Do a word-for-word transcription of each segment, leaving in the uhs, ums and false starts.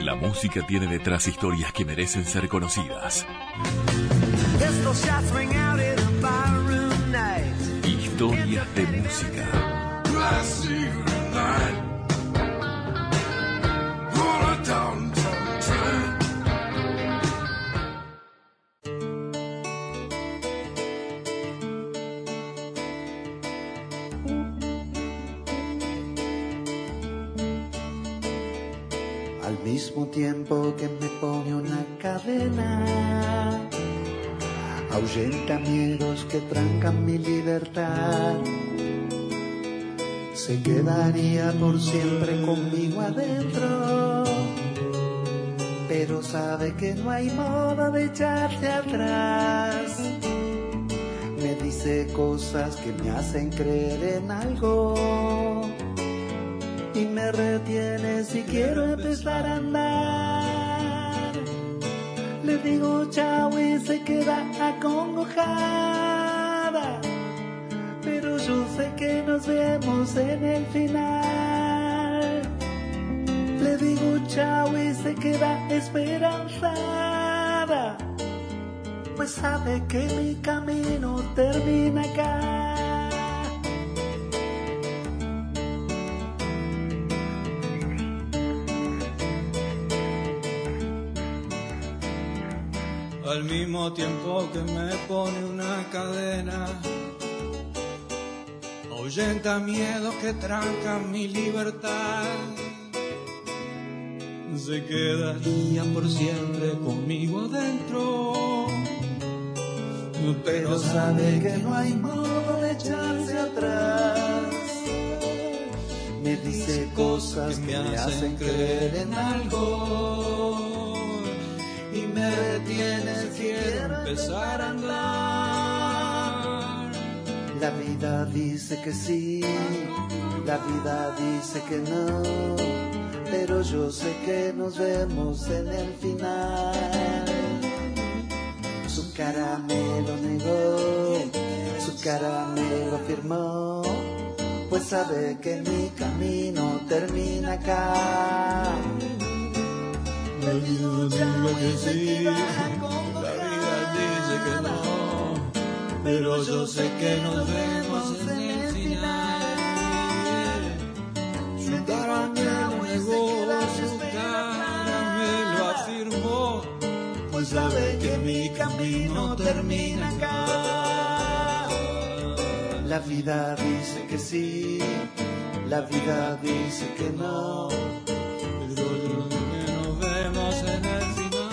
La música tiene detrás historias que merecen ser conocidas. Historias de música. Al mismo tiempo que me pone una cadena, ahuyenta miedos que trancan mi libertad. Se quedaría por siempre conmigo adentro, pero sabe que no hay modo de echarse atrás. Me dice cosas que me hacen creer en algo y me retiene si quiero empezar a andar. Le digo chao y se queda acongojada, pero yo sé que nos vemos en el final. Le digo chao y se queda esperanzada, pues sabe que mi camino termina acá. Al mismo tiempo que me pone una cadena, ahuyenta miedos que trancan mi libertad. Se quedaría por siempre conmigo adentro, pero sabe que no hay modo de echarse atrás. Me dice cosas que me hacen creer en algo y me retiene si quiero empezar a andar. La vida dice que sí, la vida dice que no, pero yo sé que nos vemos en el final. Su cara me lo negó, su cara me lo afirmó, pues sabe que mi camino termina acá. La vida dice que sí, la vida dice que no, pero yo sé que nos vemos en el final. Su cara me lo negó, su cara me lo afirmó, pues sabe que mi camino termina acá. La vida dice que sí, la vida dice que no, pero yo sé que nos vemos en el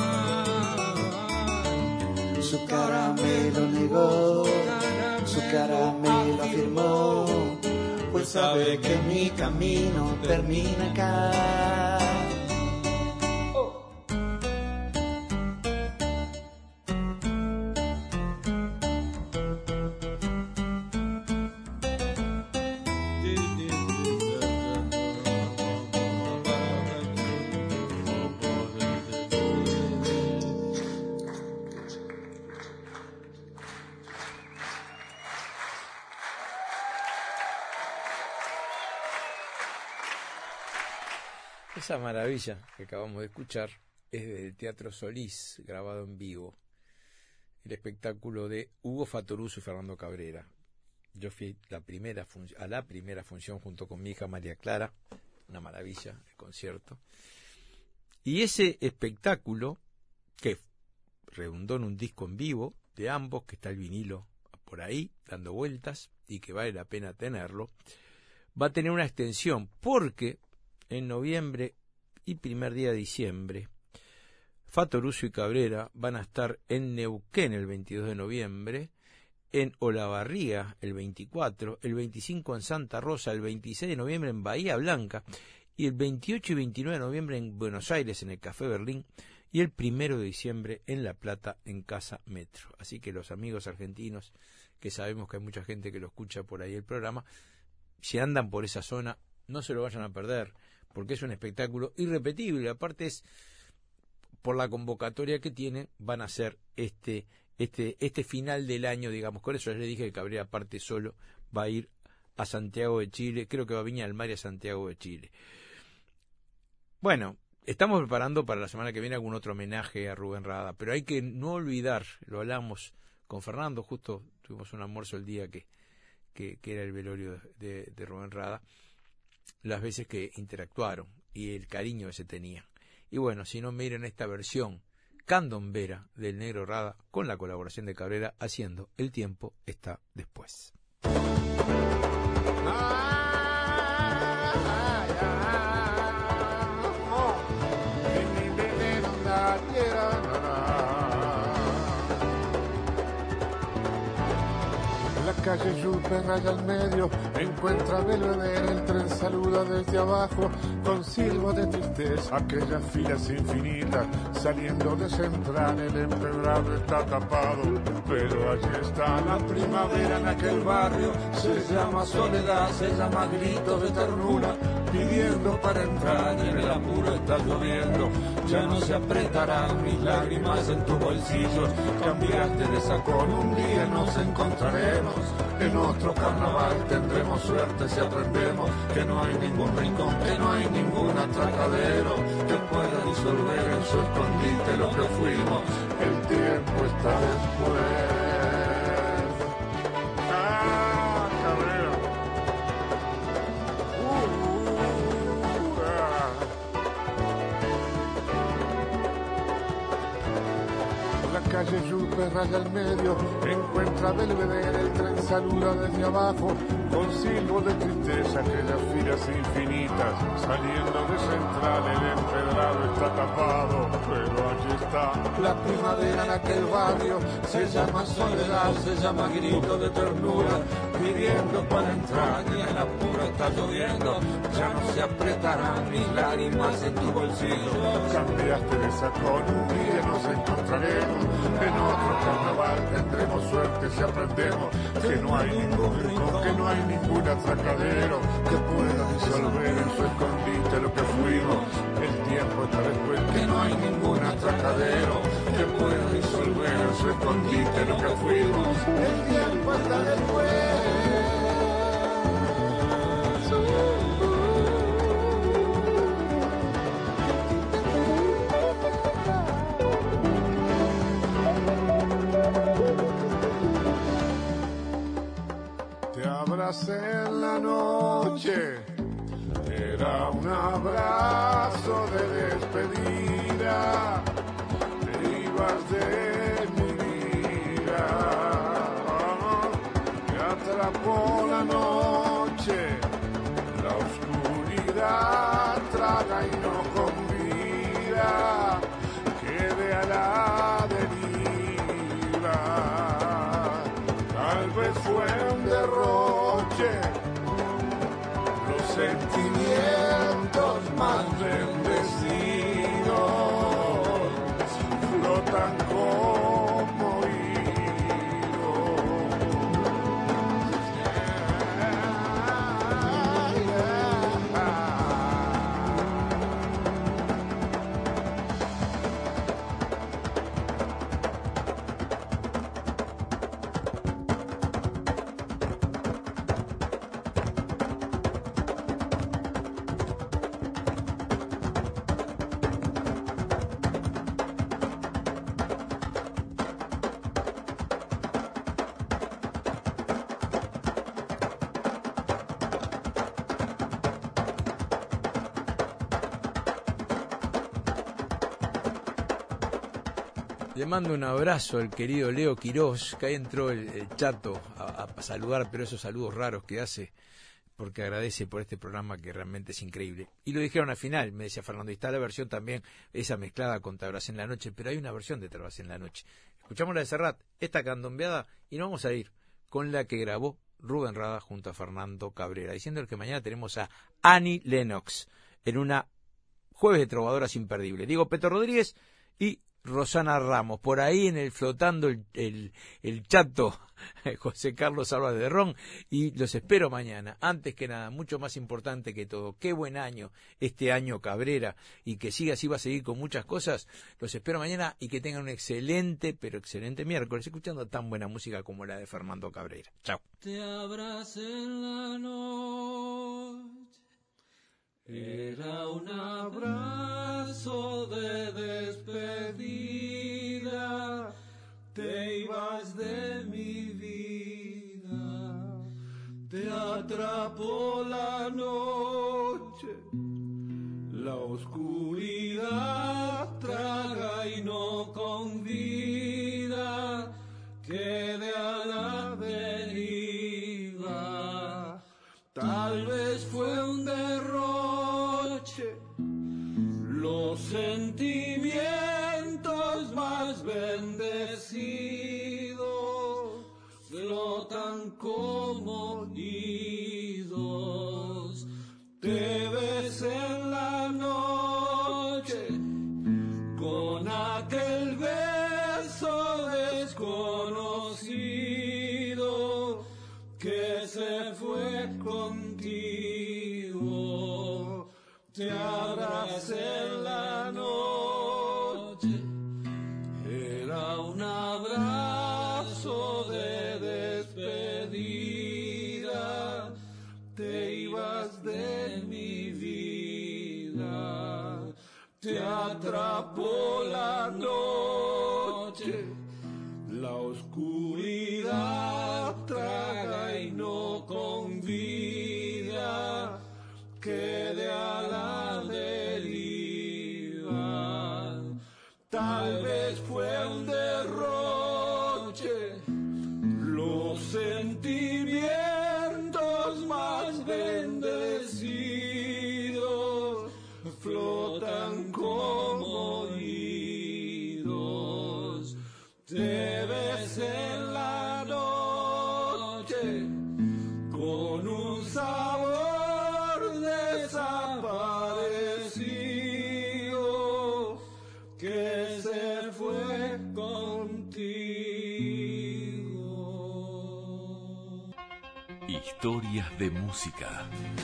final. Su cara me lo negó, su cara me lo afirmó, pues sabe que mi camino termina acá. Esa maravilla que acabamos de escuchar es del Teatro Solís, grabado en vivo, el espectáculo de Hugo Fattoruso y Fernando Cabrera. Yo fui la primera fun- a la primera función junto con mi hija María Clara, una maravilla el concierto. Y ese espectáculo, que redundó en un disco en vivo de ambos, que está el vinilo por ahí dando vueltas y que vale la pena tenerlo, va a tener una extensión porque en noviembre y primer día de diciembre, Fattoruso y Cabrera van a estar en Neuquén el veintidós de noviembre, en Olavarría el veinticuatro, el veinticinco en Santa Rosa, el veintiséis de noviembre en Bahía Blanca y el veintiocho y veintinueve de noviembre en Buenos Aires en el Café Berlín y el primero de diciembre en La Plata en Casa Metro. Así que los amigos argentinos, que sabemos que hay mucha gente que lo escucha por ahí el programa, si andan por esa zona, no se lo vayan a perder, porque es un espectáculo irrepetible. Aparte es, por la convocatoria que tienen, van a hacer este este este final del año, digamos. Con eso ya les dije que Cabrera, aparte solo, va a ir a Santiago de Chile, creo que va a Viña del Mar y a Santiago de Chile. Bueno, estamos preparando para la semana que viene algún otro homenaje a Rubén Rada, pero hay que no olvidar, lo hablamos con Fernando, justo tuvimos un almuerzo el día que, que, que era el velorio de, de Rubén Rada, las veces que interactuaron y el cariño que se tenía. Y bueno, si no, miren esta versión candombera del Negro Rada con la colaboración de Cabrera haciendo El tiempo está después. Calle Yupe, raya al medio, encuentra Belvedere, el tren saluda desde abajo, con silbo de tristeza, aquellas filas infinitas, saliendo de Central, el empedrado está tapado, pero allí está la primavera en aquel barrio, se llama soledad, se llama grito de ternura, pidiendo para entrar y en el apuro está lloviendo, ya no se apretarán mis lágrimas en tu bolsillo, cambiaste de sacón, un día nos encontraremos, en otro carnaval tendremos suerte si aprendemos que no hay ningún rincón, que no hay ningún atracadero que pueda disolver en su escondite lo que fuimos, el tiempo está después. Calle Yupe, raya al medio, encuentra Belvedere, el tren saluda desde abajo, con silbo de tristeza, aquellas filas infinitas, saliendo de Central, el empedrado está tapado, pero allí está la primavera en aquel barrio, se llama soledad, se llama grito de ternura, pidiendo para entrar y en el apuro está lloviendo, ya no se apretarán mis lágrimas en tu bolsillo, cambiaste de sacón, un día nos encontraremos, en otro carnaval tendremos suerte si aprendemos que no hay ningún rincón, que no hay ningún atracadero que pueda disolver en su escondite lo que fuimos. El tiempo está después, que no hay ningún atracadero que pueda disolver en su escondite lo que fuimos. El tiempo está después. En la noche era un abrazo de despedida, te ibas de mi vida, me atrapó la noche, la oscuridad traga y no convida, quedé a la deriva, tal vez fue un derroche, los sentimientos más bendecidos flotan como hilos. Le mando un abrazo al querido Leo Quirós, que ahí entró el, el chato a, a saludar, pero esos saludos raros que hace, porque agradece por este programa que realmente es increíble. Y lo dijeron al final, me decía Fernando, y está la versión también, esa mezclada con Te abracé en la noche, pero hay una versión de Te abracé en la noche. Escuchamos la de Serrat, esta candombeada, y nos vamos a ir con la que grabó Rubén Rada junto a Fernando Cabrera, diciendo que mañana tenemos a Annie Lennox en una Jueves de Trovadoras imperdible. Diego Peto Rodríguez y Rosana Ramos, por ahí en el flotando el, el, el chato José Carlos Álvarez de Ron, y los espero mañana. Antes que nada, mucho más importante que todo, qué buen año este año Cabrera, y que siga así, va a seguir con muchas cosas. Los espero mañana y que tengan un excelente, pero excelente miércoles, escuchando tan buena música como la de Fernando Cabrera. Chao. Te abracé en la noche, era un abrazo La oscuridad traga y no convida, quede a la deriva. Tal vez fue un derroche, los sentimientos más bendecidos flotan como idos. Te ves en la noche con aquel beso desconocido que se fue contigo. Te abracé en la noche, era un abrazo de despedida. Te ibas de mi vida, te atrapó la noche, la oscuridad traga y no convida, quede a la deriva. Tal vez fue un derroche, los sentimientos más bendecidos flotan como idos. Te ves en la noche con un sabor desaparecido que se fue contigo. Historias de música.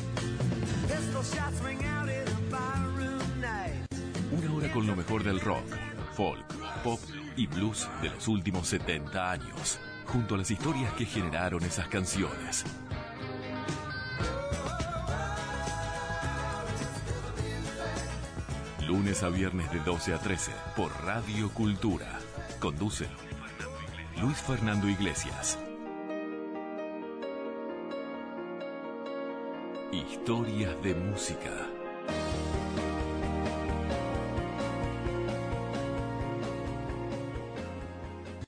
Una hora con lo mejor del rock, folk, pop y blues de los últimos setenta años, junto a las historias que generaron esas canciones. Lunes a viernes de doce a trece por Radio Cultura. Conduce Luis Fernando Iglesias. Historias de música.